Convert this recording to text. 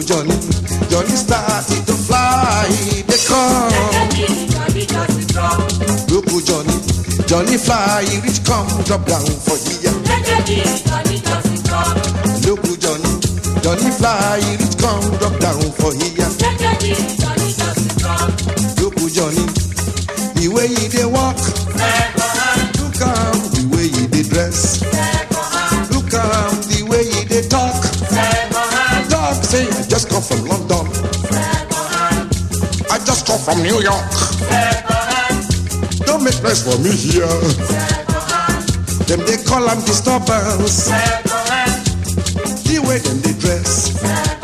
Johnny, Johnny started to fly. They come. Look Johnny, Johnny fly, reach come, drop down for here. Look Johnny, Johnny fly, reach come, drop down for here. Look Johnny, the way he dey walk. Look the way he dey dress. Look the way he dey talk. Talk say I just come from London. I just come from New York. Don't make noise for me here. Them they call them disturbance. The way them they dress.